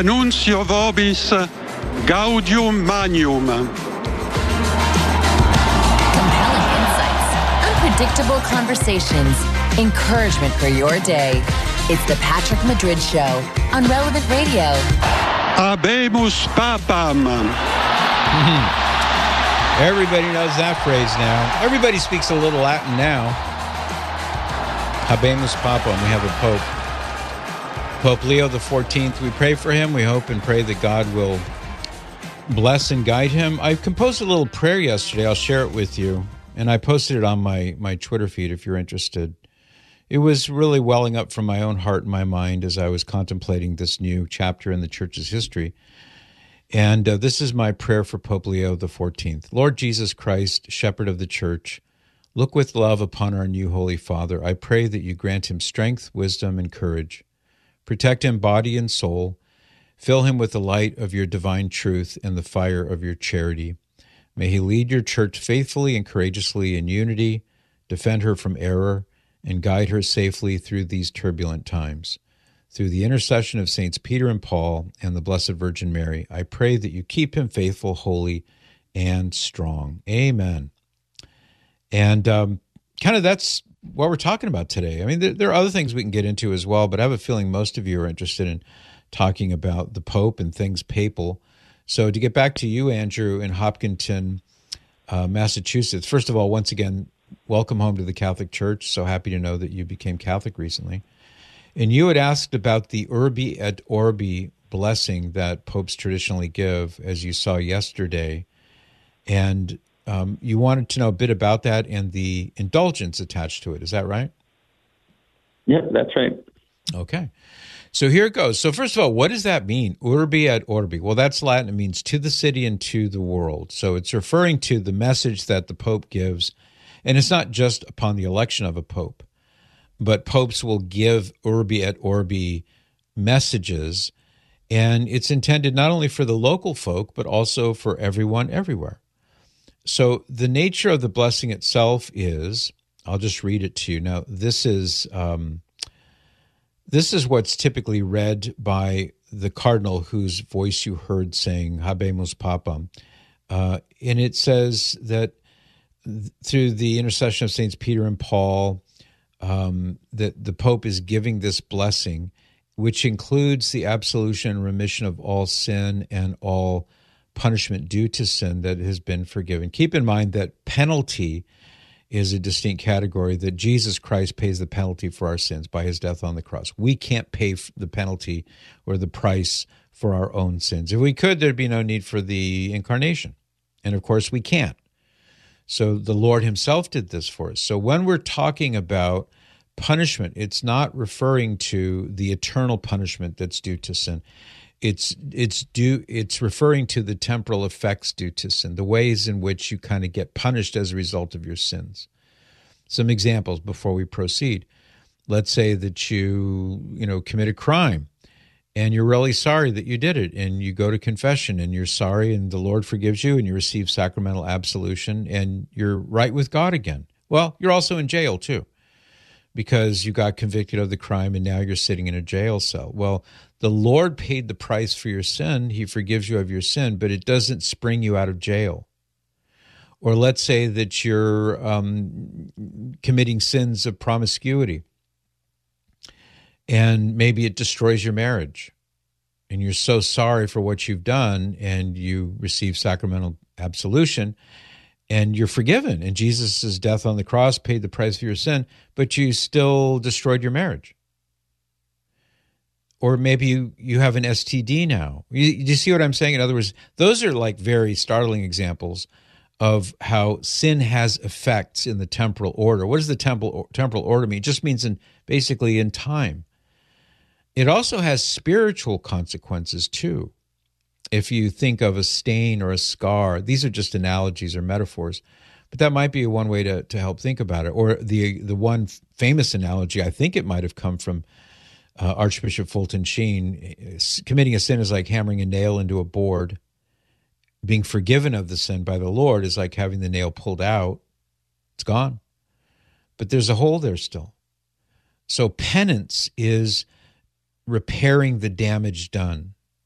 Annuncio vobis Gaudium Magnum. Compelling insights, unpredictable conversations, encouragement for your day. It's the Patrick Madrid Show on Relevant Radio. Habemus Papam. Everybody knows that phrase now. Everybody speaks a little Latin now. Habemus Papam. We have a pope. Pope Leo XIV. We pray for him. We hope and pray that God will bless and guide him. I composed a little prayer yesterday. I'll share it with you. And I posted it on my Twitter feed if you're interested. It was really welling up from my own heart and my mind as I was contemplating this new chapter in the Church's history. And this is my prayer for Pope Leo XIV. Lord Jesus Christ, Shepherd of the Church, look with love upon our new Holy Father. I pray that you grant him strength, wisdom, and courage. Protect him body and soul. Fill him with the light of your divine truth and the fire of your charity. May he lead your church faithfully and courageously in unity, defend her from error, and guide her safely through these turbulent times. Through the intercession of Saints Peter and Paul and the Blessed Virgin Mary, I pray that you keep him faithful, holy, and strong. Amen. And kind of that's what we're talking about today. I mean, there are other things we can get into as well, but I have a feeling most of you are interested in talking about the Pope and things papal. So to get back to you, Andrew, in Hopkinton, Massachusetts, first of all, once again, welcome home to the Catholic Church. So happy to know that you became Catholic recently. And you had asked about the Urbi et Orbi blessing that popes traditionally give, as you saw yesterday. And you wanted to know a bit about that and the indulgence attached to it. Is that right? Yep, that's right. Okay. So here it goes. So first of all, what does that mean? Urbi et Orbi. Well, that's Latin. It means to the city and to the world. So it's referring to the message that the Pope gives. And it's not just upon the election of a Pope, but popes will give Urbi et Orbi messages, and it's intended not only for the local folk, but also for everyone everywhere. So the nature of the blessing itself is, I'll just read it to you. Now, this is what's typically read by the cardinal whose voice you heard saying Habemus Papam. And it says that through the intercession of Saints Peter and Paul, that the Pope is giving this blessing, which includes the absolution and remission of all sin and all punishment due to sin that has been forgiven. Keep in mind that penalty is a distinct category, that Jesus Christ pays the penalty for our sins by his death on the cross. We can't pay the penalty or the price for our own sins. If we could, there'd be no need for the incarnation. And of course, we can't. So the Lord himself did this for us. So when we're talking about punishment, it's not referring to the eternal punishment that's due to sin. It's referring to the temporal effects due to sin, the ways in which you kind of get punished as a result of your sins. Some examples before we proceed. Let's say that you commit a crime and you're really sorry that you did it, and you go to confession and you're sorry and the Lord forgives you and you receive sacramental absolution and you're right with God again. Well, you're also in jail too, because you got convicted of the crime and now you're sitting in a jail cell. Well, the Lord paid the price for your sin. He forgives you of your sin, but it doesn't spring you out of jail. Or let's say that you're committing sins of promiscuity, and maybe it destroys your marriage, and you're so sorry for what you've done, and you receive sacramental absolution, and you're forgiven, and Jesus' death on the cross paid the price for your sin, but you still destroyed your marriage. Or maybe you have an STD now. You see what I'm saying? In other words, those are like very startling examples of how sin has effects in the temporal order. What does the temporal order mean? It just means basically in time. It also has spiritual consequences too. If you think of a stain or a scar, these are just analogies or metaphors, but that might be one way to help think about it. Or the one famous analogy, I think it might have come from Archbishop Fulton Sheen. Committing a sin is like hammering a nail into a board. Being forgiven of the sin by the Lord is like having the nail pulled out. It's gone. But there's a hole there still. So penance is repairing the damage done.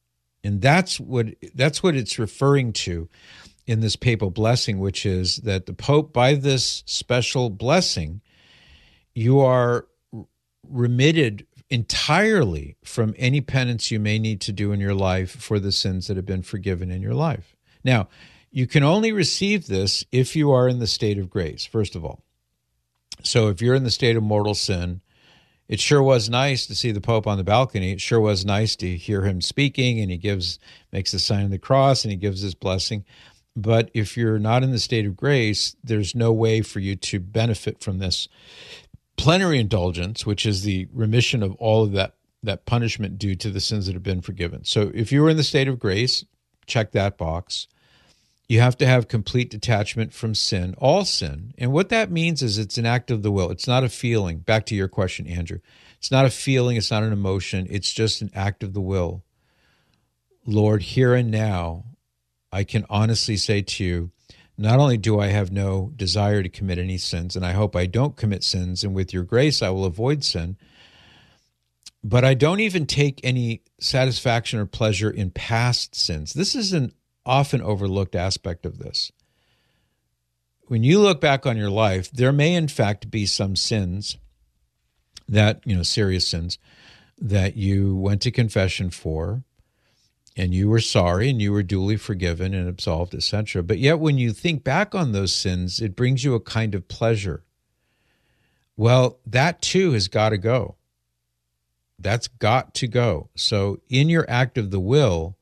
And that's what it's referring to in this papal blessing, which is that the Pope, by this special blessing, you are remitted entirely from any penance you may need to do in your life for the sins that have been forgiven in your life. Now, you can only receive this if you are in the state of grace, first of all. So if you're in the state of mortal sin, it sure was nice to see the Pope on the balcony. It sure was nice to hear him speaking, and he makes the sign of the cross, and he gives his blessing. But if you're not in the state of grace, there's no way for you to benefit from this plenary indulgence, which is the remission of all of that punishment due to the sins that have been forgiven. So if you were in the state of grace, check that box. You have to have complete detachment from sin, all sin. And what that means is it's an act of the will. It's not a feeling. Back to your question, Andrew. It's not a feeling. It's not an emotion. It's just an act of the will. Lord, here and now, I can honestly say to you, not only do I have no desire to commit any sins, and I hope I don't commit sins, and with your grace I will avoid sin, but I don't even take any satisfaction or pleasure in past sins. This is an often overlooked aspect of this. When you look back on your life, there may in fact be some sins that, serious sins, that you went to confession for, and you were sorry, and you were duly forgiven and absolved, etc. But yet when you think back on those sins, it brings you a kind of pleasure. Well, that too has got to go. That's got to go. So in your act of the will,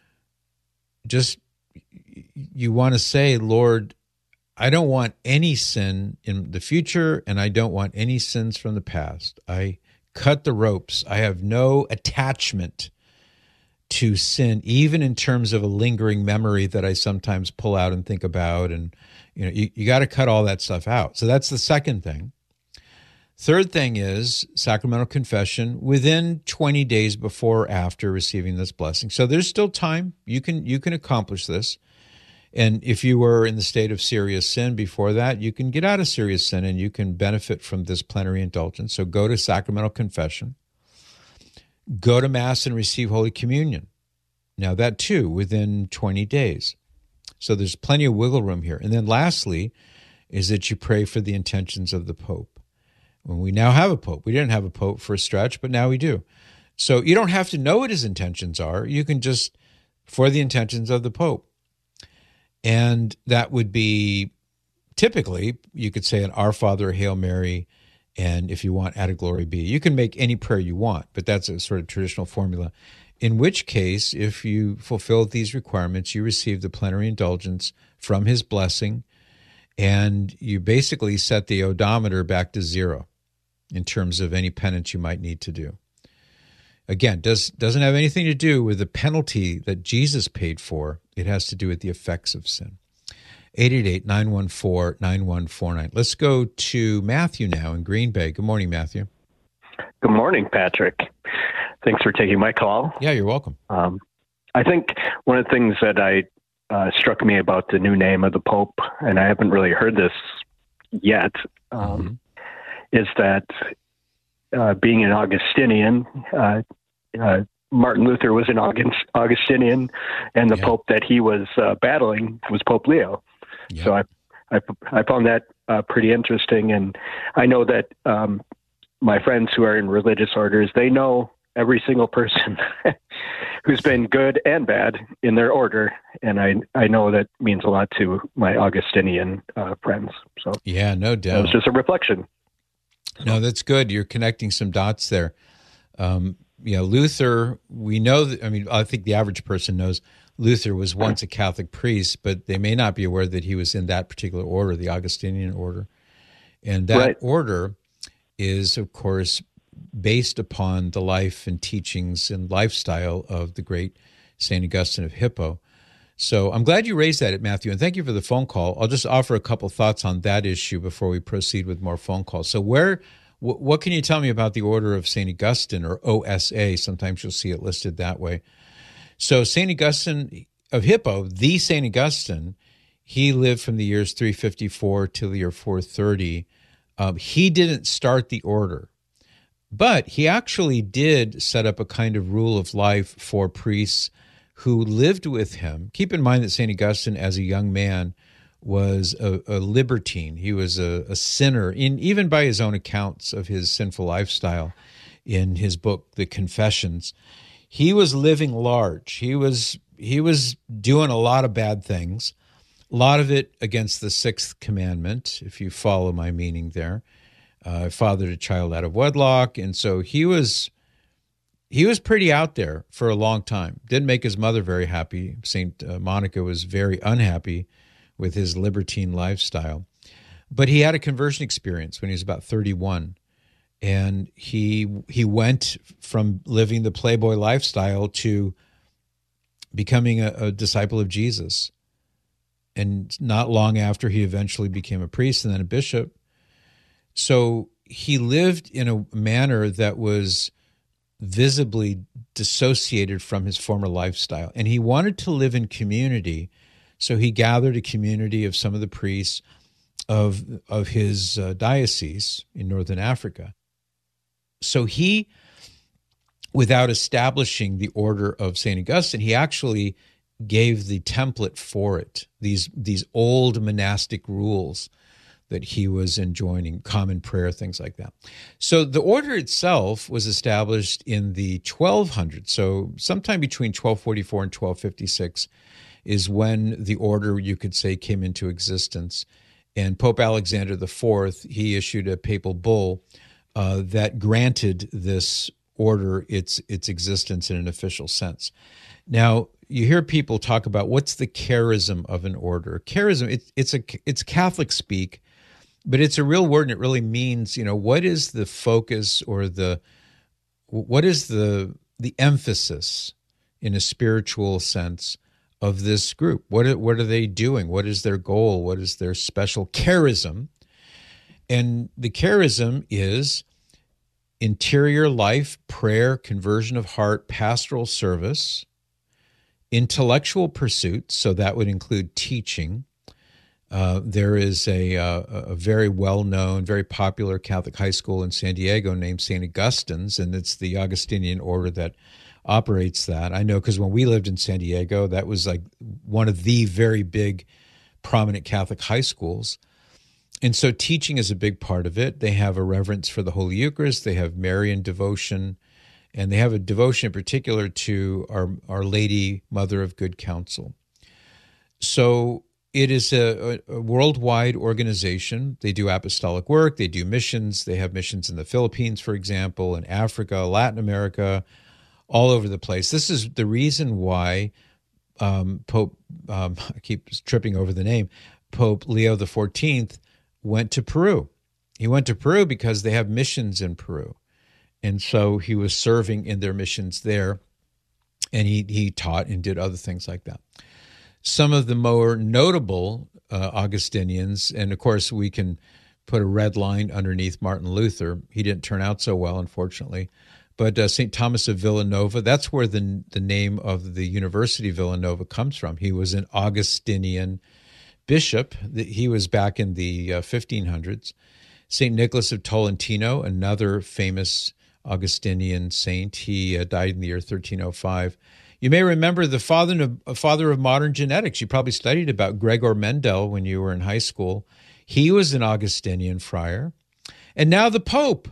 you want to say, Lord, I don't want any sin in the future, and I don't want any sins from the past. I cut the ropes. I have no attachment to sin, even in terms of a lingering memory that I sometimes pull out and think about. And, you got to cut all that stuff out. So that's the second thing. Third thing is sacramental confession within 20 days before or after receiving this blessing. So there's still time. You can accomplish this. And if you were in the state of serious sin before that, you can get out of serious sin and you can benefit from this plenary indulgence. So go to sacramental confession. Go to Mass and receive Holy Communion. Now that too, within 20 days. So there's plenty of wiggle room here. And then lastly is that you pray for the intentions of the Pope. When we now have a Pope, we didn't have a Pope for a stretch, but now we do. So you don't have to know what his intentions are. You can just, for the intentions of the Pope. And that would be typically, you could say an Our Father, Hail Mary, and if you want, Add a Glory Be. You can make any prayer you want, but that's a sort of traditional formula. In which case, if you fulfill these requirements, you receive the plenary indulgence from his blessing, and you basically set the odometer back to zero in terms of any penance you might need to do. Again, doesn't have anything to do with the penalty that Jesus paid for. It has to do with the effects of sin. 888-914-9149. Let's go to Matthew now in Green Bay. Good morning, Matthew. Good morning, Patrick. Thanks for taking my call. Yeah, you're welcome. I think one of the things that struck me about the new name of the Pope, and I haven't really heard this yet, is that being an Augustinian, Martin Luther was an Augustinian, and the Pope that he was battling was Pope Leo. Yeah. So I found that pretty interesting, and I know that my friends who are in religious orders, they know every single person who's been good and bad in their order, and I know that means a lot to my Augustinian friends. So yeah, no doubt. It was just a reflection. No, that's good. You're connecting some dots there. Luther, we know that, I think the average person knows Luther was once a Catholic priest, but they may not be aware that he was in that particular order, the Augustinian order. And that order is, of course, based upon the life and teachings and lifestyle of the great St. Augustine of Hippo. So I'm glad you raised that, Matthew, and thank you for the phone call. I'll just offer a couple thoughts on that issue before we proceed with more phone calls. So what can you tell me about the Order of St. Augustine, or OSA? Sometimes you'll see it listed that way. So St. Augustine of Hippo, the St. Augustine, he lived from the years 354 till the year 430. He didn't start the order, but he actually did set up a kind of rule of life for priests who lived with him. Keep in mind that St. Augustine, as a young man, was a libertine. He was a sinner, even by his own accounts of his sinful lifestyle in his book, The Confessions. He was living large. He was doing a lot of bad things, a lot of it against the sixth commandment, if you follow my meaning there. Fathered a child out of wedlock, and so he was pretty out there for a long time. Didn't make his mother very happy. St. Monica was very unhappy with his libertine lifestyle. But he had a conversion experience when he was about 31. And he went from living the playboy lifestyle to becoming a disciple of Jesus. And not long after, he eventually became a priest and then a bishop. So he lived in a manner that was visibly dissociated from his former lifestyle. And he wanted to live in community, so he gathered a community of some of the priests of his diocese in northern Africa. So he, without establishing the order of St. Augustine, he actually gave the template for it, these old monastic rules that he was enjoining, common prayer, things like that. So the order itself was established in the 1200s. So sometime between 1244 and 1256 is when the order, you could say, came into existence. And Pope Alexander IV, he issued a papal bull that granted this order its existence in an official sense. Now, you hear people talk about what's the charism of an order. Charism, it's Catholic speak, but it's a real word, and it really means, what is the focus or what is the emphasis in a spiritual sense of this group? What are they doing? What is their goal? What is their special charism? And the charism is interior life, prayer, conversion of heart, pastoral service, intellectual pursuits, so that would include teaching. There is a very well-known, very popular Catholic high school in San Diego named St. Augustine's, and it's the Augustinian order that operates that. I know because when we lived in San Diego, that was like one of the very big, prominent Catholic high schools. And so teaching is a big part of it. They have a reverence for the Holy Eucharist. They have Marian devotion, and they have a devotion in particular to Our Lady, Mother of Good Counsel. So it is a worldwide organization. They do apostolic work. They do missions. They have missions in the Philippines, for example, in Africa, Latin America, all over the place. This is the reason why Pope, I keep tripping over the name, Pope Leo XIV went to Peru. He went to Peru because they have missions in Peru. And so he was serving in their missions there, and he taught and did other things like that. Some of the more notable Augustinians, and of course we can put a red line underneath Martin Luther. He didn't turn out so well, unfortunately. But St. Thomas of Villanova, that's where the name of the University of Villanova comes from. He was an Augustinian bishop. He was back in the 1500s. St. Nicholas of Tolentino, another famous Augustinian saint. He died in the year 1305. You may remember the father of modern genetics. You probably studied about Gregor Mendel when you were in high school. He was an Augustinian friar. And now the Pope.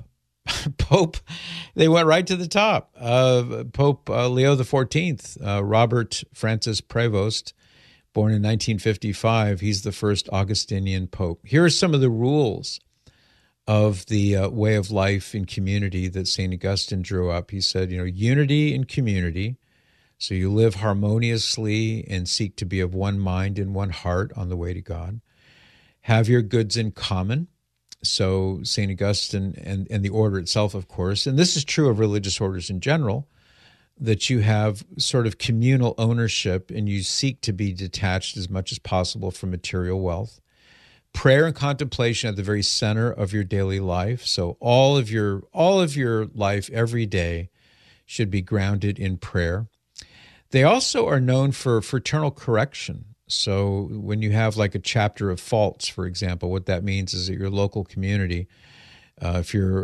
They went right to the top. Pope Leo XIV, Robert Francis Prevost, born in 1955. He's the first Augustinian pope. Here are some of the rules of the way of life in community that St. Augustine drew up. He said, unity in community. So you live harmoniously and seek to be of one mind and one heart on the way to God. Have your goods in common. So St. Augustine and the order itself, of course, and this is true of religious orders in general, that you have sort of communal ownership and you seek to be detached as much as possible from material wealth. Prayer and contemplation at the very center of your daily life. So all of your life every day should be grounded in prayer. They also are known for fraternal correction. So when you have like a chapter of faults, for example, what that means is that your local community, if you're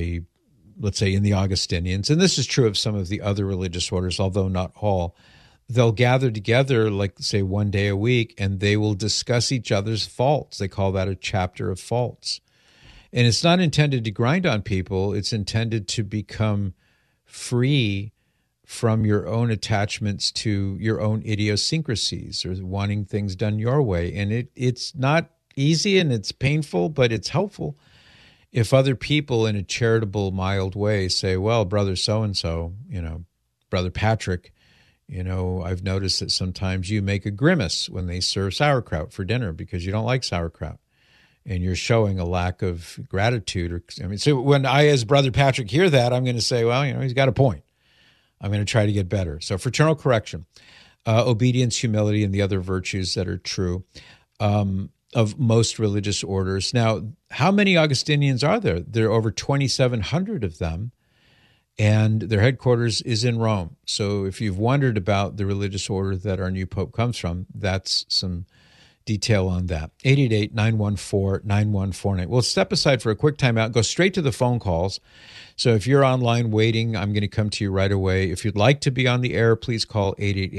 let's say in the Augustinians, and this is true of some of the other religious orders, although not all, they'll gather together, like say 1 day a week, and they will discuss each other's faults. They call that a chapter of faults. And it's not intended to grind on people. It's intended to become free from your own attachments to your own idiosyncrasies or wanting things done your way. And it's not easy and it's painful, but it's helpful if other people in a charitable, mild way say, well, brother so-and-so, brother Patrick, I've noticed that sometimes you make a grimace when they serve sauerkraut for dinner because you don't like sauerkraut. And you're showing a lack of gratitude. So when I, as Brother Patrick, hear that, I'm going to say, well, he's got a point. I'm going to try to get better. So fraternal correction, obedience, humility, and the other virtues that are true of most religious orders. Now, how many Augustinians are there? There are over 2,700 of them, and their headquarters is in Rome. So if you've wondered about the religious order that our new pope comes from, that's some detail on that. 888-914-9149. We'll step aside for a quick timeout, go straight to the phone calls. So if you're online waiting, I'm going to come to you right away. If you'd like to be on the air, please call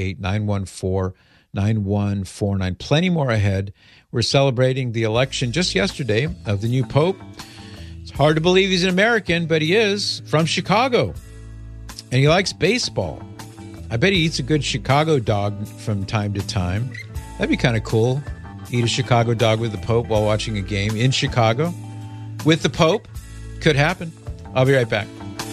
888-914-9149. Plenty more ahead. We're celebrating the election just yesterday of the new pope. It's hard to believe he's an American, but he is from Chicago. And he likes baseball. I bet he eats a good Chicago dog from time to time. That'd be kind of cool. Eat a Chicago dog with the Pope while watching a game in Chicago with the Pope. Could happen. I'll be right back.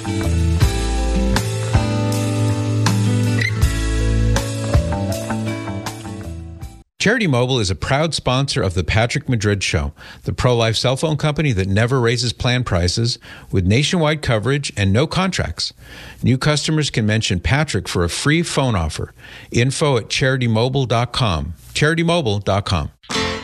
Charity Mobile is a proud sponsor of the Patrick Madrid Show, the pro-life cell phone company that never raises plan prices with nationwide coverage and no contracts. New customers can mention Patrick for a free phone offer. Info at CharityMobile.com. CharityMobile.com.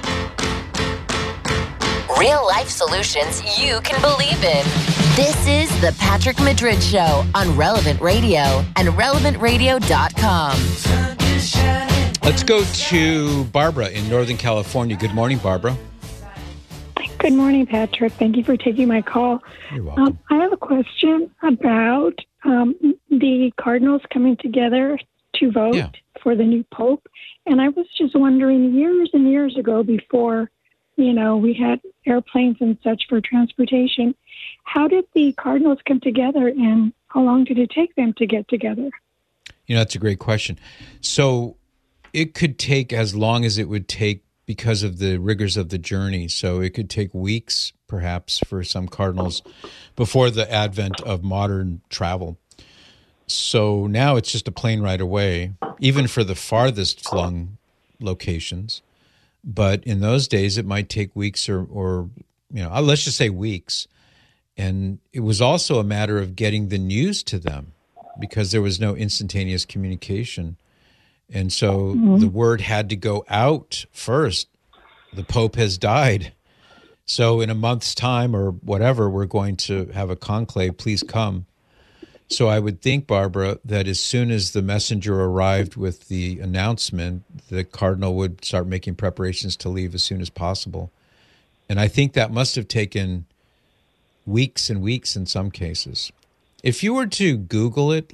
Real life solutions you can believe in. This is the Patrick Madrid Show on Relevant Radio and RelevantRadio.com. Let's go to Barbara in Northern California. Good morning, Barbara. Good morning, Patrick. Thank you for taking my call. You're welcome. I have a question about the Cardinals coming together to vote for the new Pope. And I was just wondering, years and years ago, before, we had airplanes and such for transportation, how did the Cardinals come together and how long did it take them to get together? That's a great question. So it could take as long as it would take because of the rigors of the journey. So it could take weeks, perhaps, for some cardinals before the advent of modern travel. So now it's just a plane ride away, even for the farthest flung locations. But in those days, it might take weeks or let's just say weeks. And it was also a matter of getting the news to them because there was no instantaneous communication. And so the word had to go out first. The Pope has died. So in a month's time or whatever, we're going to have a conclave. Please come. So I would think, Barbara, that as soon as the messenger arrived with the announcement, the cardinal would start making preparations to leave as soon as possible. And I think that must have taken weeks and weeks in some cases. If you were to Google it,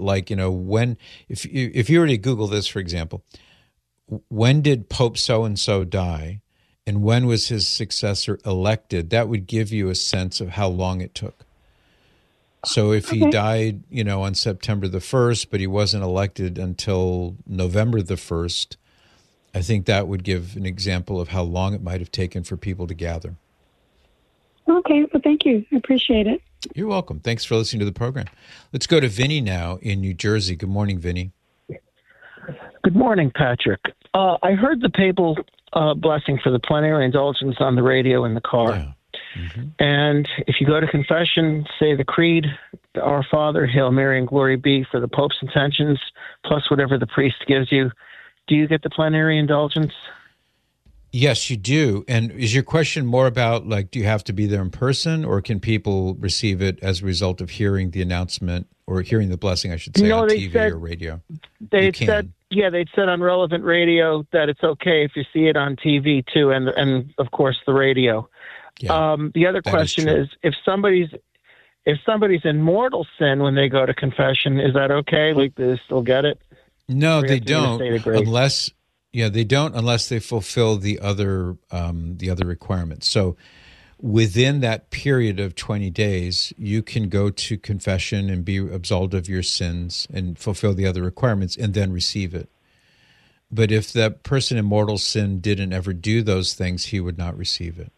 if you were to Google this, for example, when did Pope so-and-so die and when was his successor elected, that would give you a sense of how long it took. So if he died, on September the 1st, but he wasn't elected until November the 1st, I think that would give an example of how long it might have taken for people to gather. Okay, well, thank you. I appreciate it. You're welcome. Thanks for listening to the program. Let's go to Vinny now in New Jersey. Good morning, Vinny. Good morning, Patrick. I heard the papal blessing for the plenary indulgence on the radio in the car. Yeah. Mm-hmm. And if you go to confession, say the creed, Our Father, Hail Mary, and Glory be for the Pope's intentions, plus whatever the priest gives you. Do you get the plenary indulgence? Yes, you do. And is your question more about, do you have to be there in person, or can people receive it as a result of hearing the announcement, or hearing the blessing, I should say, on TV or radio? They'd said on Relevant Radio that it's okay if you see it on TV, too, and of course, the radio. Yeah, the other question is, if somebody's in mortal sin when they go to confession, is that okay? They still get it? No, Or you they have to do the don't state of grace? unless they fulfill the other requirements. So within that period of 20 days, you can go to confession and be absolved of your sins and fulfill the other requirements and then receive it. But if that person in mortal sin didn't ever do those things, he would not receive it.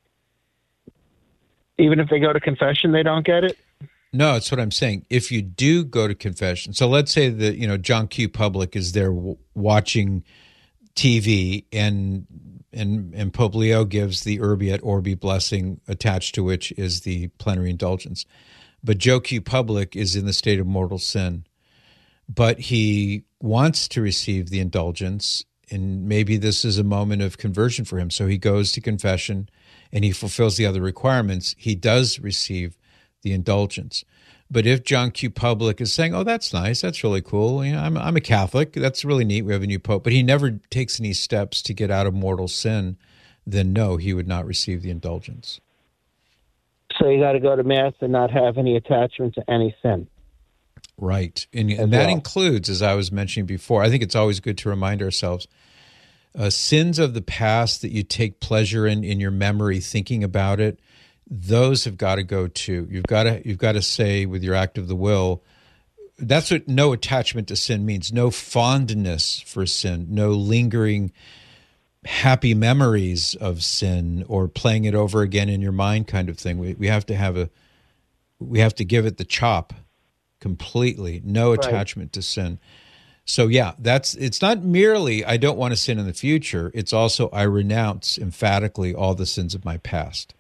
Even if they go to confession, they don't get it? No, that's what I'm saying. If you do go to confession, so let's say that John Q. Public is there watching TV, and Pope Leo gives the Urbi et Orbi blessing, attached to which is the plenary indulgence. But Joe Q. Public is in the state of mortal sin, but he wants to receive the indulgence, and maybe this is a moment of conversion for him. So he goes to confession and he fulfills the other requirements. He does receive the indulgence. But if John Q. Public is saying, "Oh, that's nice, that's really cool. I'm a Catholic. That's really neat. We have a new pope," but he never takes any steps to get out of mortal sin, then no, he would not receive the indulgence. So you got to go to Mass and not have any attachment to any sin. Right. And that includes, as I was mentioning before, I think it's always good to remind ourselves, sins of the past that you take pleasure in your memory, thinking about it, those have got to go too. You've got to say with your act of the will, that's what no attachment to sin means. No fondness for sin, no lingering happy memories of sin or playing it over again in your mind kind of thing. We have to give it the chop completely. No attachment to sin. So yeah, it's not merely I don't want to sin in the future. It's also I renounce emphatically all the sins of my past.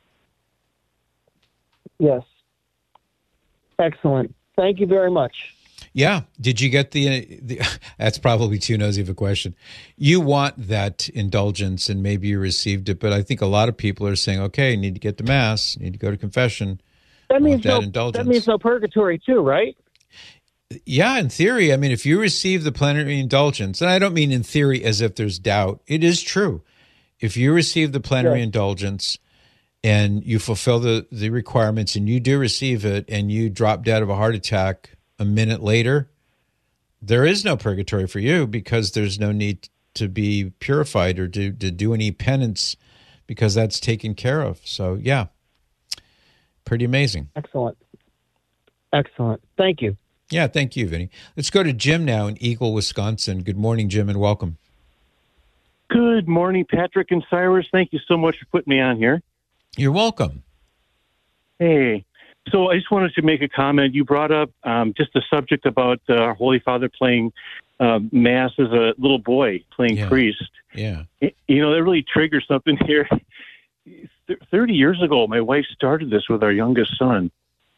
Yes. Excellent. Thank you very much. Yeah. Did you get the that's probably too nosy of a question. You want that indulgence and maybe you received it, but I think a lot of people are saying, okay, need to get to Mass, need to go to confession. That means no purgatory too, right? Yeah, in theory. I mean, if you receive the plenary indulgence, and I don't mean in theory as if there's doubt, it is true. If you receive the plenary indulgence and you fulfill the requirements and you do receive it and you drop dead of a heart attack a minute later, there is no purgatory for you because there's no need to be purified or to do any penance because that's taken care of. So, yeah, pretty amazing. Excellent. Thank you. Yeah, thank you, Vinny. Let's go to Jim now in Eagle, Wisconsin. Good morning, Jim, and welcome. Good morning, Patrick and Cyrus. Thank you so much for putting me on here. You're welcome. Hey, so I just wanted to make a comment. You brought up just the subject about our Holy Father playing Mass as a little boy, playing priest. Yeah. That really triggers something here. 30 years ago, my wife started this with our youngest son.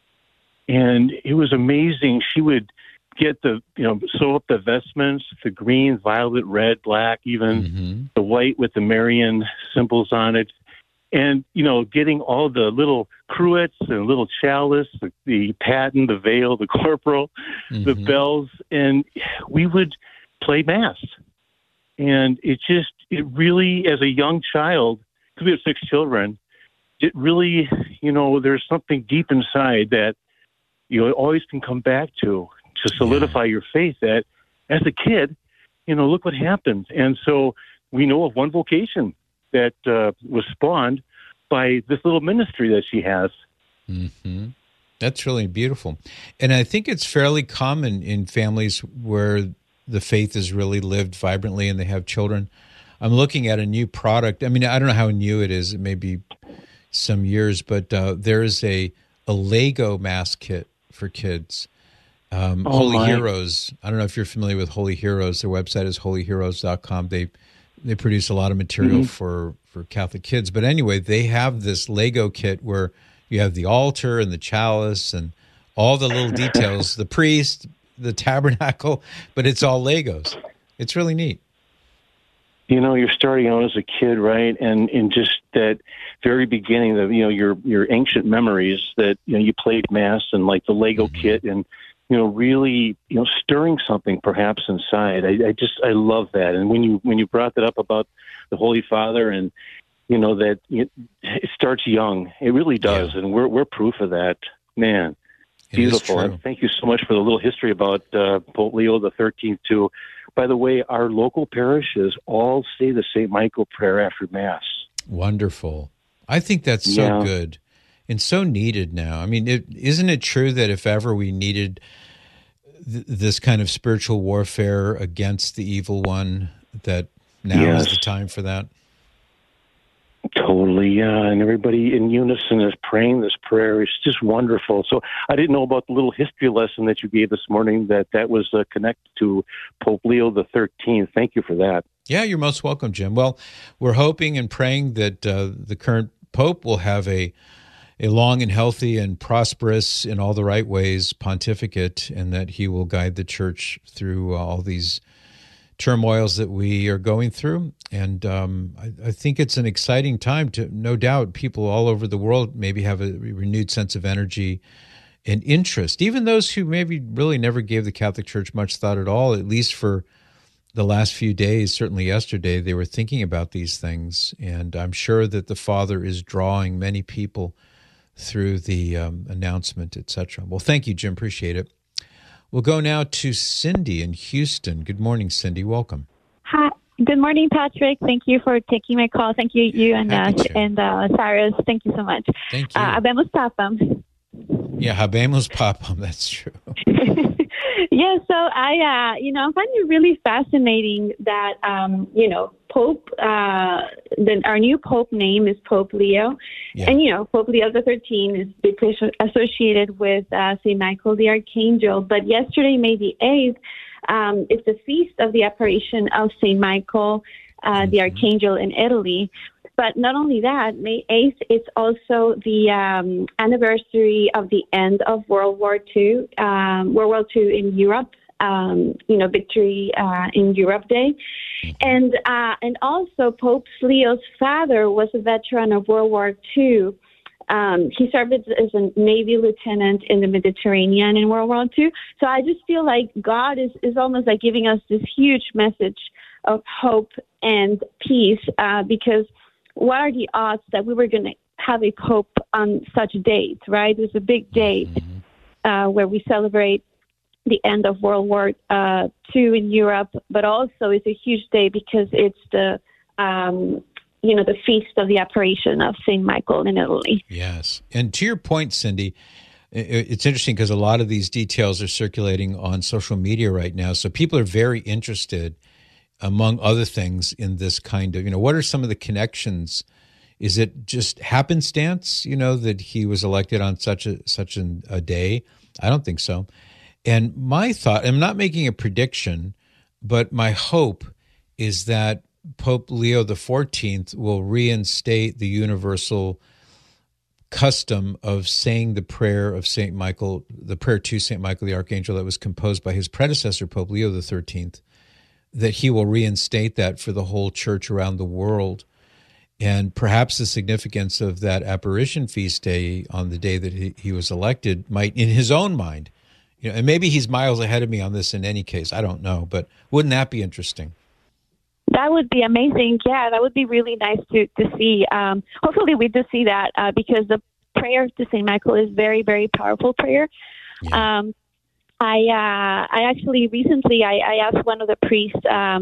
And it was amazing. She would get sew up the vestments, the green, violet, red, black, even the white with the Marian symbols on it. And, getting all the little cruets and little chalice, the paten, the veil, the corporal, the bells. And we would play Mass. And it really, as a young child, because we have 6 children, it really, there's something deep inside that you always can come back to solidify your faith that as a kid, look what happened. And so we know of one vocation that was spawned by this little ministry that she has. Mm-hmm. That's really beautiful. And I think it's fairly common in families where the faith is really lived vibrantly and they have children. I'm looking at a new product. I mean, I don't know how new it is. It may be some years, but there is a Lego Mass kit for kids. Holy Heroes. I don't know if you're familiar with Holy Heroes. Their website is holyheroes.com. They produce a lot of material for Catholic kids. But anyway, they have this Lego kit where you have the altar and the chalice and all the little details, the priest, the tabernacle, but it's all Legos. It's really neat. You're starting out as a kid, right? And in just that very beginning of, your ancient memories that, you played Mass and like the Lego kit and, really, stirring something perhaps inside. I love that. And when you brought that up about the Holy Father and, that it starts young, it really does. Yeah. And we're proof of that, man. Beautiful. And thank you so much for the little history about Pope Leo the 13th, too. By the way, our local parishes all say the St. Michael prayer after Mass. Wonderful. I think that's so good and so needed now. I mean, isn't it true that if ever we needed this kind of spiritual warfare against the evil one, that now is the time for that? Totally, yeah. And everybody in unison is praying this prayer. It's just wonderful. So I didn't know about the little history lesson that you gave this morning, that was connected to Pope Leo the 13th. Thank you for that. Yeah, you're most welcome, Jim. Well, we're hoping and praying that the current Pope will have a long and healthy and prosperous in all the right ways pontificate, and that he will guide the Church through all these turmoils that we are going through. And I think it's an exciting time to, no doubt, people all over the world maybe have a renewed sense of energy and interest. Even those who maybe really never gave the Catholic Church much thought at all, at least for the last few days, certainly yesterday, they were thinking about these things. And I'm sure that the Father is drawing many people through the announcement, etc. Well, thank you, Jim. Appreciate it. We'll go now to Cindy in Houston. Good morning, Cindy. Welcome. Hi. Good morning, Patrick. Thank you for taking my call. Thank you, and Cyrus. Thank you so much. Thank you. Habemos Papam. Yeah, Habemos Papam. That's true. Yeah, so I find it really fascinating that, Pope, our new Pope name is Pope Leo. Yeah. And, Pope Leo the 13th is associated with St. Michael the Archangel. But yesterday, May the 8th, is the feast of the apparition of St. Michael, the Archangel in Italy. But not only that, May 8th, it's also the anniversary of the end of World War II in Europe, Victory in Europe Day. And also Pope Leo's father was a veteran of World War II. He served as a Navy lieutenant in the Mediterranean in World War II. So I just feel like God is almost like giving us this huge message of hope and peace because what are the odds that we were going to have a pope on such a date, right? It was a big date where we celebrate the end of World War II in Europe, but also it's a huge day because it's the feast of the apparition of St. Michael in Italy. Yes. And to your point, Cindy, it's interesting because a lot of these details are circulating on social media right now. So people are very interested, among other things, in this kind of, what are some of the connections? Is it just happenstance, that he was elected on such a day? I don't think so. And my thought, I'm not making a prediction, but my hope is that Pope Leo the 14th will reinstate the universal custom of saying the prayer of St. Michael, the prayer to St. Michael the Archangel that was composed by his predecessor, Pope Leo the 13th, that he will reinstate that for the whole church around the world. And perhaps the significance of that apparition feast day on the day that he was elected might, in his own mind, and maybe he's miles ahead of me on this in any case, I don't know, but wouldn't that be interesting? That would be amazing. Yeah, that would be really nice to see. Hopefully we do see that because the prayer to St. Michael is very, very powerful prayer. Yeah. I actually recently I asked one of the priests,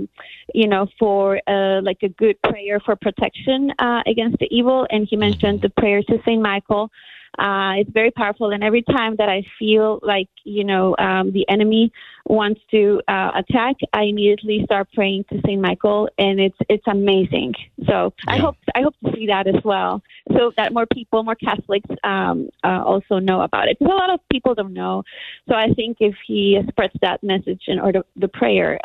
for like a good prayer for protection against the evil, and he mentioned the prayer to St. Michael. It's very powerful, and every time that I feel like the enemy wants to attack, I immediately start praying to St. Michael, and it's amazing. So yeah. I hope to see that as well, so that more people, more Catholics, also know about it. Because a lot of people don't know. So I think if he spreads that message or the prayer,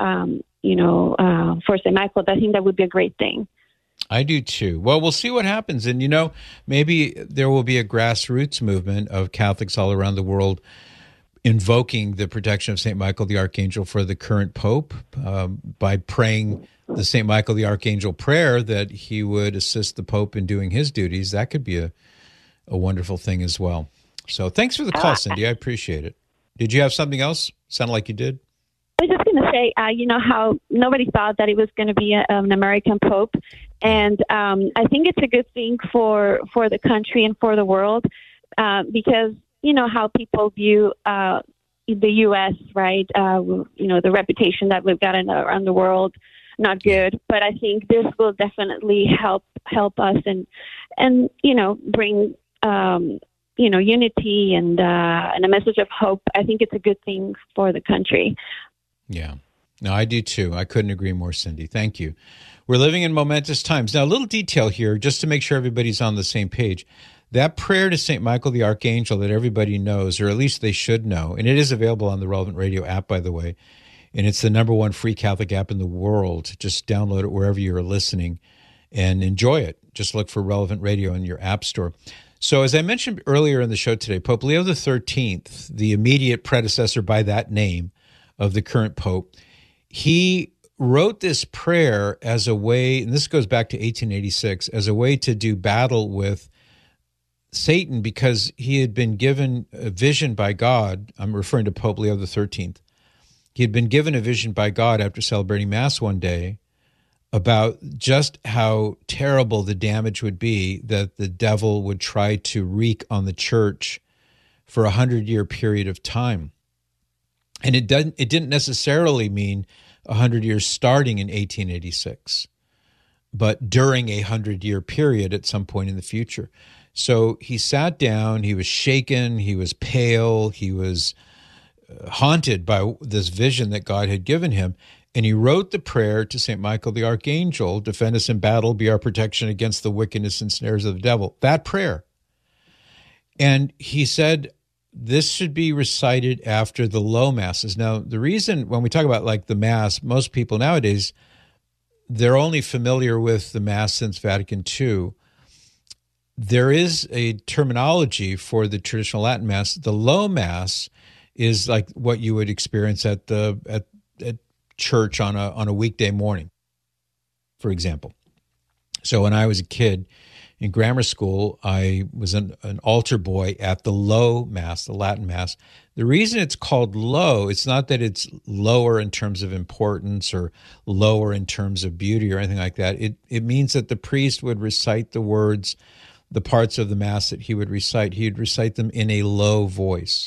for St. Michael, I think that would be a great thing. I do too. Well, we'll see what happens. And, maybe there will be a grassroots movement of Catholics all around the world invoking the protection of St. Michael the Archangel for the current Pope by praying the St. Michael the Archangel prayer that he would assist the Pope in doing his duties. That could be a wonderful thing as well. So thanks for the call, Cindy. I appreciate it. Did you have something else? Sounded like you did. I was just going to say, how nobody thought that it was going to be an American Pope. And I think it's a good thing for the country and for the world because, how people view the U.S., right? The reputation that we've gotten around the world, not good. But I think this will definitely help us and bring unity and a message of hope. I think it's a good thing for the country. Yeah. No, I do too. I couldn't agree more, Cindy. Thank you. We're living in momentous times. Now, a little detail here, just to make sure everybody's on the same page. That prayer to St. Michael the Archangel that everybody knows, or at least they should know, and it is available on the Relevant Radio app, by the way, and it's the #1 free Catholic app in the world. Just download it wherever you're listening and enjoy it. Just look for Relevant Radio in your app store. So as I mentioned earlier in the show today, Pope Leo XIII, the immediate predecessor by that name of the current Pope, he wrote this prayer as a way, and this goes back to 1886, as a way to do battle with Satan, because he had been given a vision by God. I'm referring to Pope Leo XIII. He had been given a vision by God after celebrating Mass one day about just how terrible the damage would be that the devil would try to wreak on the church for a 100-year period of time. And it didn't necessarily mean 100 years starting in 1886, but during a 100-year period at some point in the future. So he sat down, he was shaken, he was pale, he was haunted by this vision that God had given him, and he wrote the prayer to St. Michael the Archangel, defend us in battle, be our protection against the wickedness and snares of the devil. That prayer. And he said, this should be recited after the low masses. Now, the reason when we talk about like the Mass, most people nowadays, they're only familiar with the Mass since Vatican II. There is a terminology for the traditional Latin Mass. The low Mass is like what you would experience at church on a weekday morning, for example. So when I was a kid in grammar school, I was an altar boy at the low Mass, the Latin Mass. The reason it's called low, it's not that it's lower in terms of importance or lower in terms of beauty or anything like that. It means that the priest would recite the words, the parts of the Mass that he would recite. He would recite them in a low voice.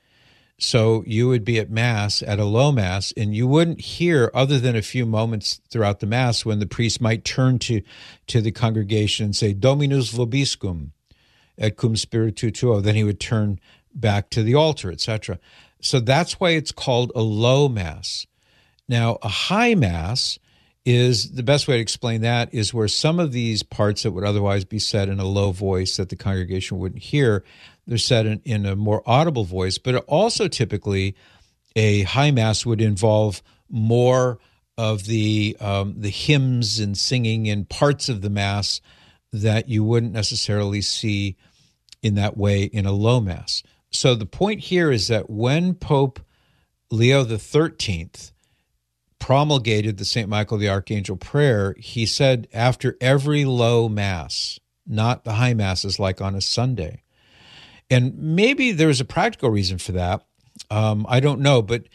So you would be at Mass, at a low Mass, and you wouldn't hear, other than a few moments throughout the Mass, when the priest might turn to the congregation and say, Dominus vobiscum, et cum spiritu tuo. Then he would turn back to the altar, etc. So that's why it's called a low Mass. Now, a high Mass is, the best way to explain that is where some of these parts that would otherwise be said in a low voice that the congregation wouldn't hear, they're said in a more audible voice. But also typically a high Mass would involve more of the hymns and singing and parts of the Mass that you wouldn't necessarily see in that way in a low Mass. So the point here is that when Pope Leo XIII promulgated the St. Michael the Archangel prayer, he said after every low Mass, not the high Masses like on a Sunday. And maybe there's a practical reason for that. I don't know. But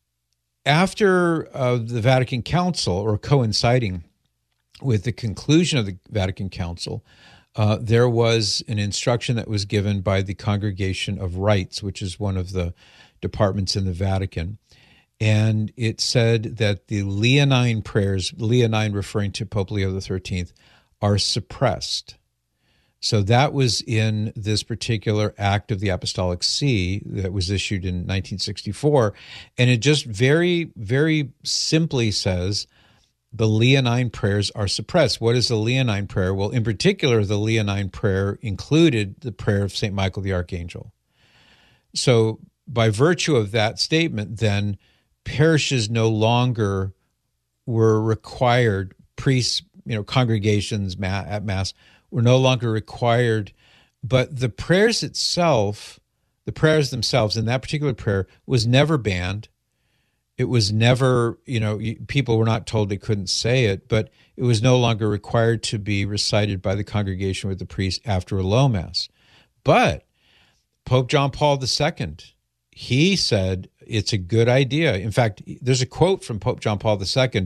after the Vatican Council, or coinciding with the conclusion of the Vatican Council, there was an instruction that was given by the Congregation of Rites, which is one of the departments in the Vatican. And it said that the Leonine prayers, Leonine referring to Pope Leo XIII, are suppressed. So that was in this particular act of the Apostolic See that was issued in 1964. And it just very, very simply says the Leonine prayers are suppressed. What is the Leonine prayer? Well, in particular, the Leonine prayer included the prayer of St. Michael the Archangel. So by virtue of that statement, then parishes no longer were required, priests, congregations at Mass were no longer required, but the prayers itself, the prayers themselves in that particular prayer was never banned. It was never, people were not told they couldn't say it, but it was no longer required to be recited by the congregation with the priest after a low Mass. But Pope John Paul II, he said it's a good idea. In fact, there's a quote from Pope John Paul II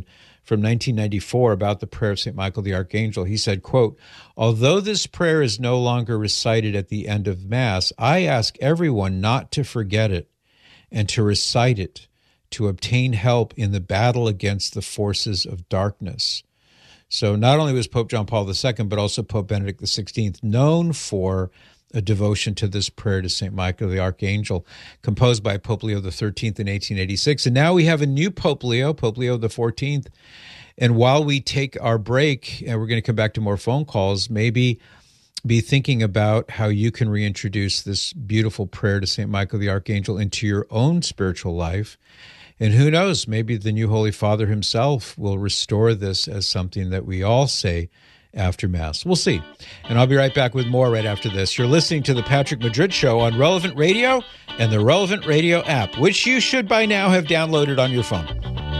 from 1994 about the prayer of St. Michael the Archangel. He said, quote, "Although this prayer is no longer recited at the end of Mass, I ask everyone not to forget it and to recite it to obtain help in the battle against the forces of darkness." So not only was Pope John Paul II, but also Pope Benedict XVI known for a devotion to this prayer to St. Michael the Archangel, composed by Pope Leo XIII in 1886. And now we have a new Pope Leo XIV. And while we take our break, and we're going to come back to more phone calls, maybe be thinking about how you can reintroduce this beautiful prayer to St. Michael the Archangel into your own spiritual life. And who knows, maybe the new Holy Father himself will restore this as something that we all say after Mass. We'll see. And I'll be right back with more right after this. You're listening to The Patrick Madrid Show on Relevant Radio and the Relevant Radio app, which you should by now have downloaded on your phone.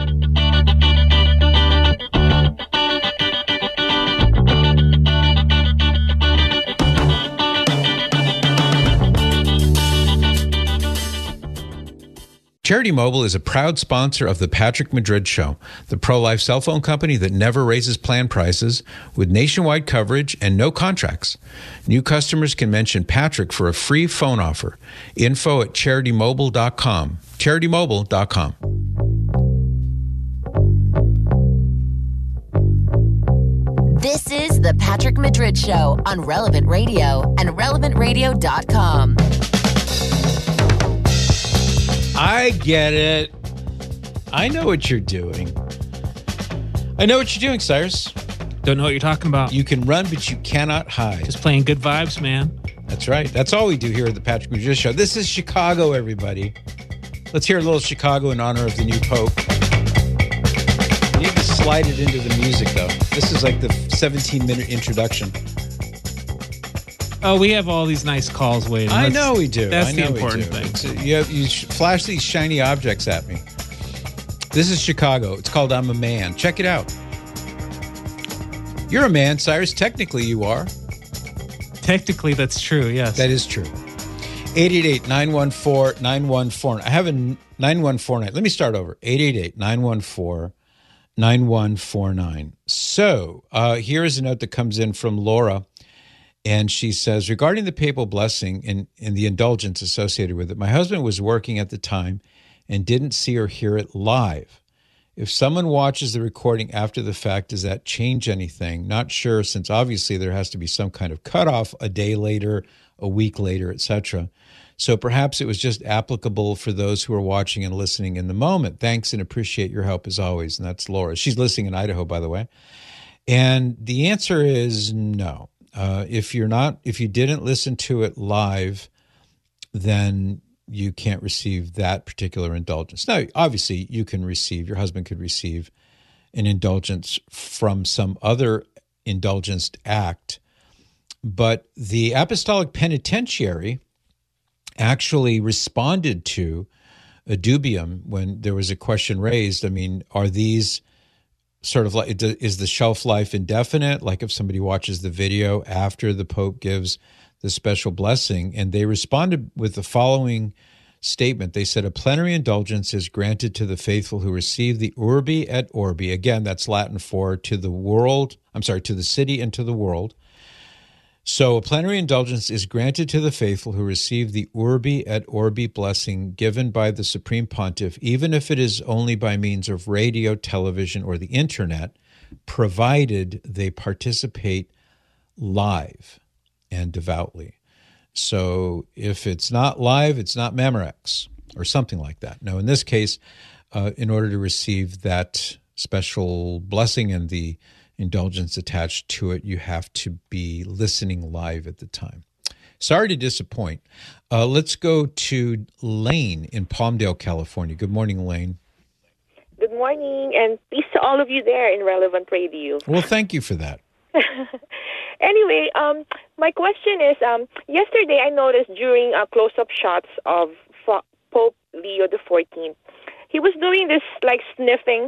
Charity Mobile is a proud sponsor of the Patrick Madrid Show, the pro-life cell phone company that never raises plan prices, with nationwide coverage and no contracts. New customers can mention Patrick for a free phone offer. Info at CharityMobile.com. CharityMobile.com. This is the Patrick Madrid Show on Relevant Radio and RelevantRadio.com. I get it. I know what you're doing. I know what you're doing, Cyrus. Don't know what you're talking about. You can run, but you cannot hide. Just playing good vibes, man. That's right. That's all we do here at the Patrick Madrid Show. This is Chicago, everybody. Let's hear a little Chicago in honor of the new Pope. You need to slide it into the music, though. This is like the 17-minute introduction. Oh, we have all these nice calls waiting. I know we do. That's the important thing. You flash these shiny objects at me. This is Chicago. It's called I'm a Man. Check it out. You're a man, Cyrus. Technically, you are. Technically, that's true, yes. That is true. 888-914-9149. I have a 9149. Let me start over. 888-914-9149. So here is a note that comes in from Laura. And she says, regarding the papal blessing and the indulgence associated with it, my husband was working at the time and didn't see or hear it live. If someone watches the recording after the fact, does that change anything? Not sure, since obviously there has to be some kind of cutoff a day later, a week later, etc. So perhaps it was just applicable for those who are watching and listening in the moment. Thanks and appreciate your help as always. And that's Laura. She's listening in Idaho, by the way. And the answer is no. If you didn't listen to it live, then you can't receive that particular indulgence. Now, obviously, your husband could receive an indulgence from some other indulgenced act, but the Apostolic Penitentiary actually responded to a dubium when there was a question raised. I mean, are these sort of like, is the shelf life indefinite? Like if somebody watches the video after the Pope gives the special blessing, and they responded with the following statement. They said, a plenary indulgence is granted to the faithful who receive the urbi et orbi. Again, that's Latin for to the city and to the world. So a plenary indulgence is granted to the faithful who receive the urbi et orbi blessing given by the Supreme Pontiff, even if it is only by means of radio, television, or the internet, provided they participate live and devoutly. So if it's not live, it's not Memorex or something like that. Now, in this case, in order to receive that special blessing and the indulgence attached to it, you have to be listening live at the time. Sorry to disappoint. Let's go to Lane in Palmdale, California. Good morning, Lane. Good morning, and peace to all of you there in Relevant Radio. Well, thank you for that. Anyway, my question is, yesterday I noticed during close-up shots of Pope Leo XIV, he was doing this like sniffing,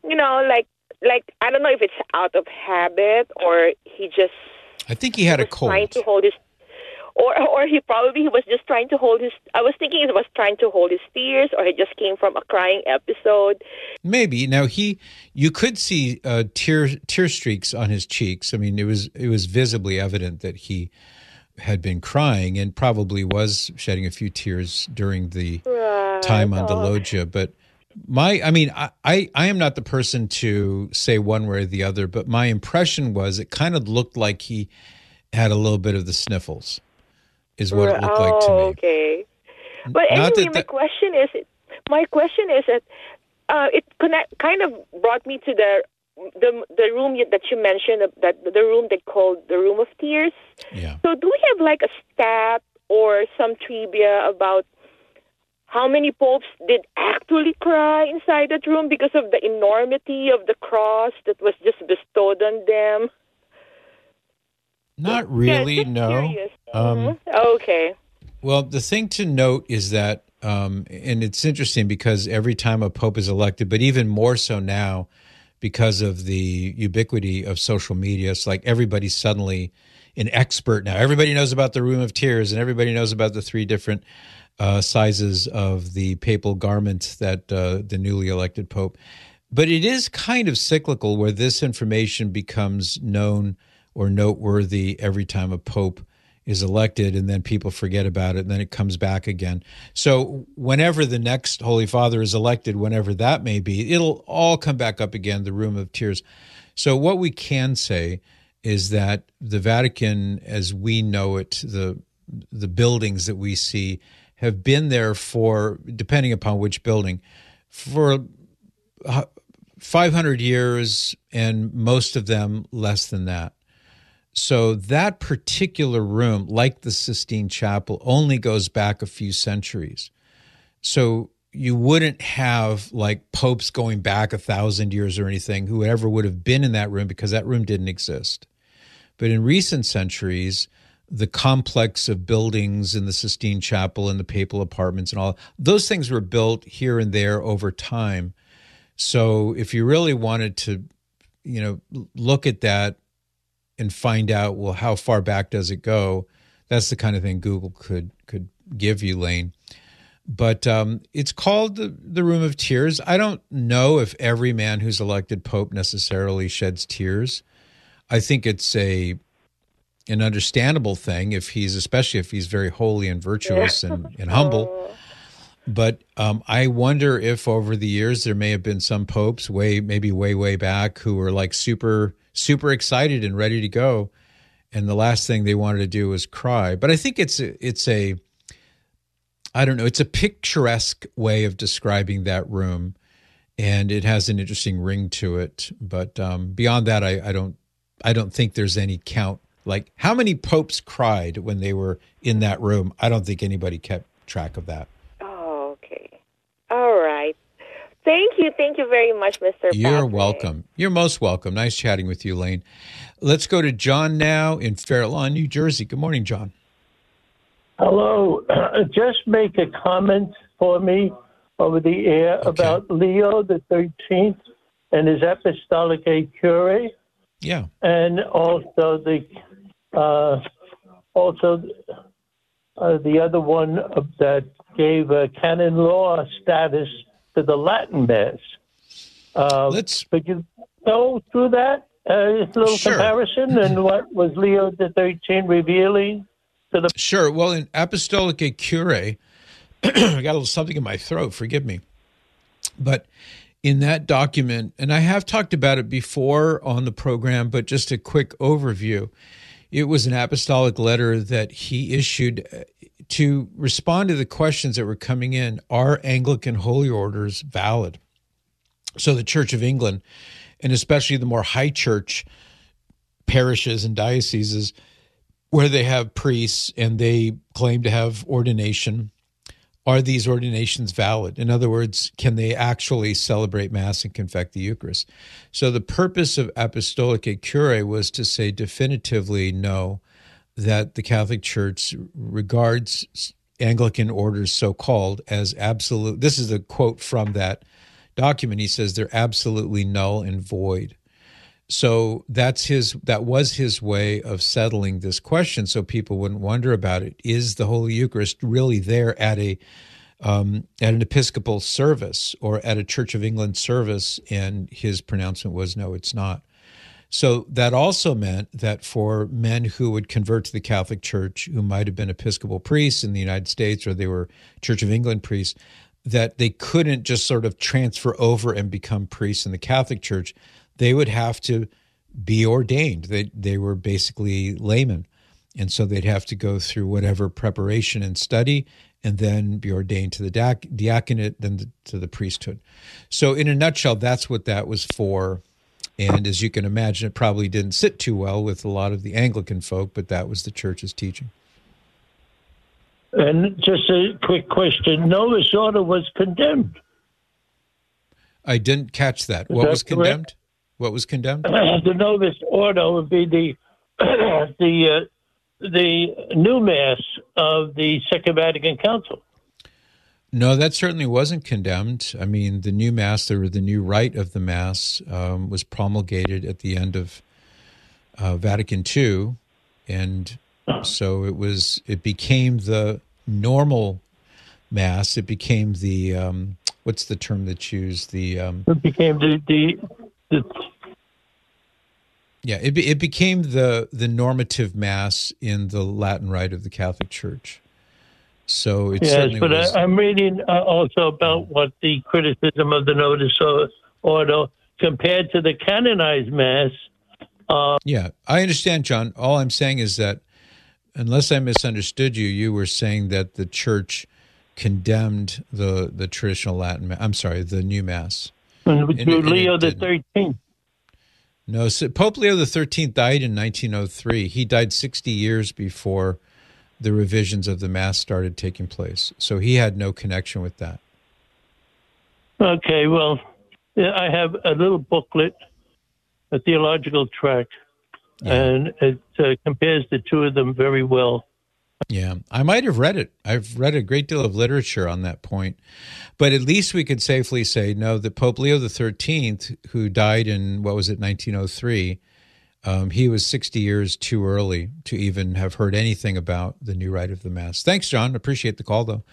like I don't know if it's out of habit or he just. I think he had a cold. Trying to hold his. Or he was just trying to hold his. I was thinking he was trying to hold his tears, or he just came from a crying episode. Maybe. Now you could see tear streaks on his cheeks. I mean, it was visibly evident that he had been crying and probably was shedding a few tears during the time on the loggia. But I am not the person to say one way or the other, but my impression was it kind of looked like he had a little bit of the sniffles, is what it looked like to me. Okay. But anyway, my question is that it kind of brought me to the room that you mentioned, that the room they called the Room of Tears. Yeah. So do we have like a stat or some trivia about how many popes did actually cry inside that room because of the enormity of the cross that was just bestowed on them? Not really, no. Okay. Well, the thing to note is that, and it's interesting because every time a pope is elected, but even more so now because of the ubiquity of social media, it's like everybody's suddenly an expert now. Everybody knows about the Room of Tears, and everybody knows about the 3 different sizes of the papal garment that the newly elected pope. But it is kind of cyclical where this information becomes known or noteworthy every time a pope is elected, and then people forget about it, and then it comes back again. So whenever the next Holy Father is elected, whenever that may be, it'll all come back up again, the Room of Tears. So what we can say is that the Vatican, as we know it, the buildings that we see, have been there for, depending upon which building, for 500 years, and most of them less than that. So that particular room, like the Sistine Chapel, only goes back a few centuries. So you wouldn't have like popes going back 1,000 years or anything, whoever would have been in that room, because that room didn't exist. But in recent centuries, the complex of buildings in the Sistine Chapel and the papal apartments and all, those things were built here and there over time. So if you really wanted to, look at that and find out, well, how far back does it go? That's the kind of thing Google could give you, Lane. But it's called the Room of Tears. I don't know if every man who's elected pope necessarily sheds tears. I think it's an understandable thing especially if he's very holy and virtuous and humble. But I wonder if over the years there may have been some popes way back who were like super excited and ready to go, and the last thing they wanted to do was cry. But I think it's a picturesque way of describing that room, and it has an interesting ring to it. But beyond that, I don't think there's any count. Like how many popes cried when they were in that room? I don't think anybody kept track of that. Oh, okay. All right. Thank you very much, Mr. You're Patrick. welcome. You're most welcome. Nice chatting with you, Lane. Let's go to John now in Fair Lawn, New Jersey. Good morning, John. Hello. Just make a comment for me over the air about Leo the 13th and his apostolic cure. Yeah. And also the other one that gave canon law status to the Latin Mass. Could you go through that? A little comparison and what was Leo the 13th revealing to the... Sure. Well, in Apostolic Cure, I got a little something in my throat, forgive me. But in that document, and I have talked about it before on the program, but just a quick overview, it was an apostolic letter that he issued to respond to the questions that were coming in. Are Anglican holy orders valid? So the Church of England, and especially the more high church parishes and dioceses where they have priests and they claim to have ordination, are these ordinations valid? In other words, can they actually celebrate Mass and confect the Eucharist? So the purpose of Apostolic Cure was to say definitively no, that the Catholic Church regards Anglican orders, so-called, as absolute. This is a quote from that document. He says they're absolutely null and void. So that was his way of settling this question, so people wouldn't wonder about it. Is the Holy Eucharist really there at an Episcopal service or at a Church of England service? And his pronouncement was, no, it's not. So that also meant that for men who would convert to the Catholic Church, who might have been Episcopal priests in the United States, or they were Church of England priests, that they couldn't just sort of transfer over and become priests in the Catholic Church. They would have to be ordained. They were basically laymen. And so they'd have to go through whatever preparation and study and then be ordained to the diaconate, then to the priesthood. So in a nutshell, that's what that was for. And as you can imagine, it probably didn't sit too well with a lot of the Anglican folk, but that was the church's teaching. And just a quick question. Novus Ordo was condemned. I didn't catch that. What was condemned? Correct? What was condemned? The Novus Ordo would be the new Mass of the Second Vatican Council. No, that certainly wasn't condemned. I mean, the new Mass, the new rite of the Mass, was promulgated at the end of Vatican II, and so it became the normal Mass. It became the what's the term that's used? It became the yeah. It became the normative Mass in the Latin Rite of the Catholic Church. So it certainly but was. I'm reading also about what the criticism of the Novus Ordo compared to the canonized Mass. Yeah, I understand, John. All I'm saying is that, unless I misunderstood you, you were saying that the Church condemned the traditional Latin Mass. I'm sorry, the new Mass. Leo the 13th. No, so Pope Leo the 13th died in 1903. He died 60 years before the revisions of the Mass started taking place. So he had no connection with that. Okay, well, I have a little booklet, a theological tract, and it compares the two of them very well. Yeah, I might have read it. I've read a great deal of literature on that point. But at least we could safely say, no, that Pope Leo the 13th, who died in, 1903, he was 60 years too early to even have heard anything about the new rite of the Mass. Thanks, John. Appreciate the call, though.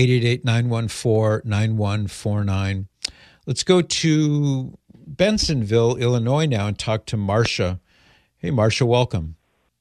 888-914-9149. Let's go to Bensonville, Illinois now and talk to Marcia. Hey, Marcia, welcome.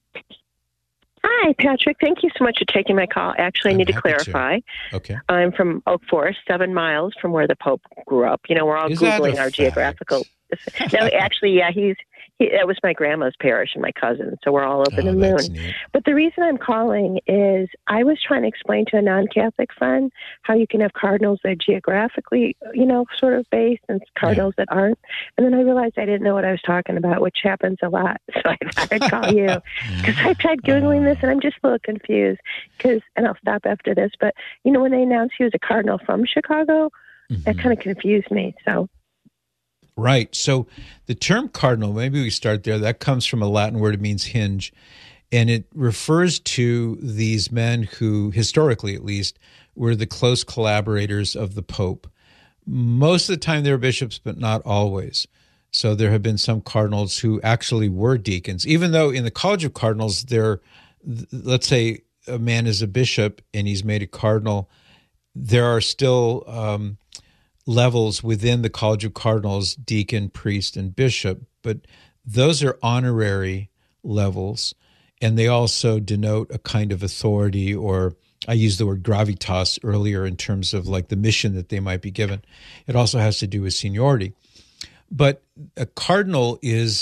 Hi, Patrick. Thank you so much for taking my call. Actually, I need to clarify. Okay. I'm from Oak Forest, 7 miles from where the Pope grew up. You know, we're all Googling our geographical. No, actually, yeah, that was my grandma's parish and my cousin, so we're all over the moon. Neat. But the reason I'm calling is I was trying to explain to a non-Catholic friend how you can have cardinals that are geographically, sort of based and cardinals that aren't. And then I realized I didn't know what I was talking about, which happens a lot. So I thought I'd call you because I tried Googling this and I'm just a little confused and I'll stop after this. But, when they announced he was a cardinal from Chicago, that kind of confused me. So. Right. So the term cardinal, maybe we start there, that comes from a Latin word. It means hinge. And it refers to these men who, historically at least, were the close collaborators of the Pope. Most of the time they were bishops, but not always. So there have been some cardinals who actually were deacons, even though in the College of Cardinals, let's say a man is a bishop and he's made a cardinal, there are still levels within the College of Cardinals, deacon, priest, and bishop, but those are honorary levels, and they also denote a kind of authority, or I used the word gravitas earlier in terms of like the mission that they might be given. It also has to do with seniority. But a cardinal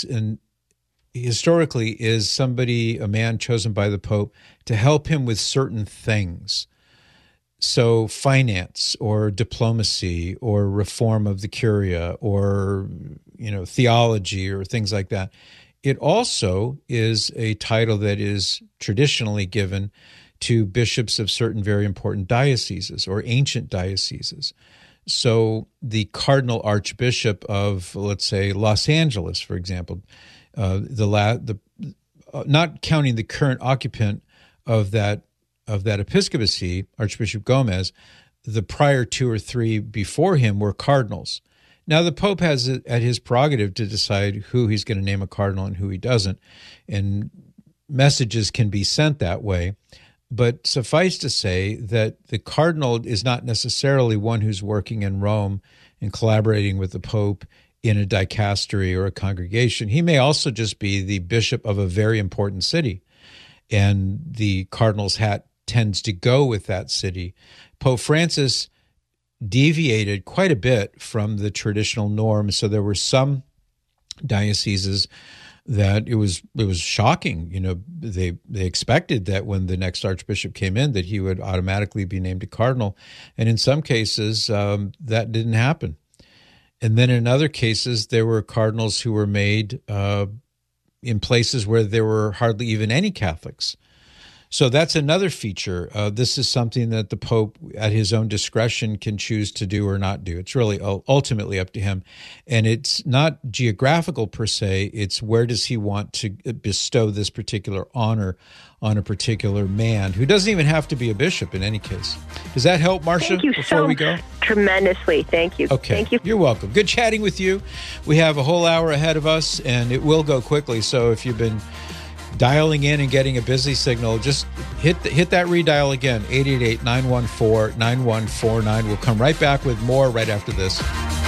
historically is somebody, a man chosen by the Pope to help him with certain things. So finance or diplomacy or reform of the curia or, theology or things like that. It also is a title that is traditionally given to bishops of certain very important dioceses or ancient dioceses. So the Cardinal Archbishop of, let's say, Los Angeles, for example, not counting the current occupant of that episcopacy, Archbishop Gomez, the prior 2 or 3 before him were cardinals. Now, the Pope has it at his prerogative to decide who he's going to name a cardinal and who he doesn't, and messages can be sent that way. But suffice to say that the cardinal is not necessarily one who's working in Rome and collaborating with the Pope in a dicastery or a congregation. He may also just be the bishop of a very important city, and the cardinal's hat tends to go with that city. Pope Francis deviated quite a bit from the traditional norm, so there were some dioceses that it was shocking. You know, they expected that when the next archbishop came in that he would automatically be named a cardinal, and in some cases that didn't happen. And then in other cases there were cardinals who were made in places where there were hardly even any Catholics. So that's another feature. This is something that the Pope, at his own discretion, can choose to do or not do. It's really ultimately up to him. And it's not geographical per se. It's where does he want to bestow this particular honor on a particular man who doesn't even have to be a bishop in any case. Does that help, Marcia, Thank you before we go? Tremendously. Thank you. Okay. Thank you. You're welcome. Good chatting with you. We have a whole hour ahead of us, and it will go quickly. So if you've been dialing in and getting a busy signal, just hit that redial again, 888-914-9149. We'll come right back with more right after this.